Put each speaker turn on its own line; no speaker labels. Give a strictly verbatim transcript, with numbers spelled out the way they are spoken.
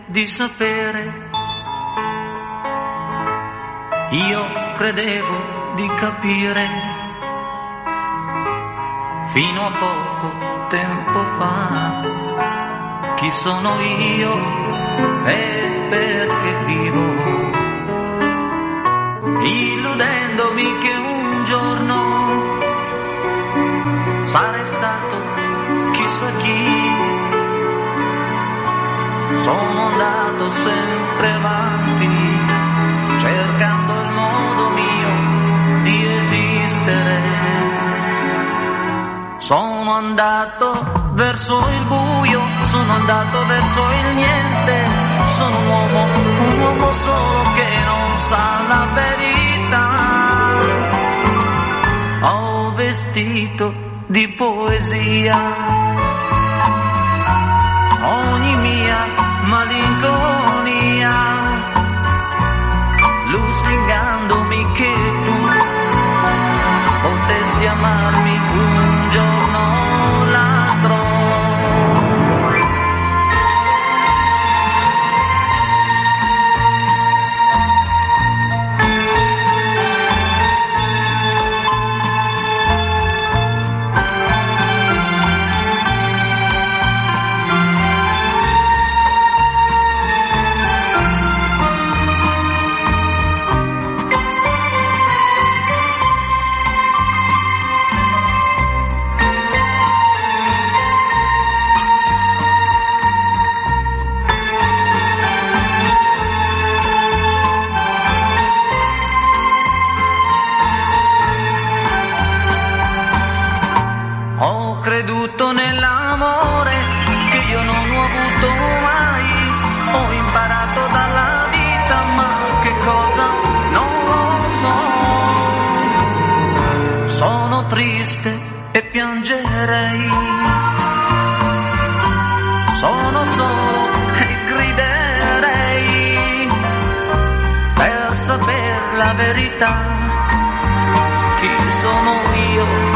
di sapere. Io credevo di capire fino a poco tempo fa chi sono io e perché vivo, illudendomi che un giorno sarei stato chissà chi. Sono andato sempre avanti cercando il modo mio di esistere. Sono andato verso il buio, sono andato verso il niente. Sono un uomo, un uomo solo che non sa la verità. Ho vestito di poesia ogni mia malinconia, lusingandomi che tu potessi amarmi un giorno o l'altro. Ho creduto nell'amore che io non ho avuto mai. Ho imparato dalla vita, ma che cosa non lo so. Sono triste e piangerei, sono solo e griderei per saper la verità. Chi sono io?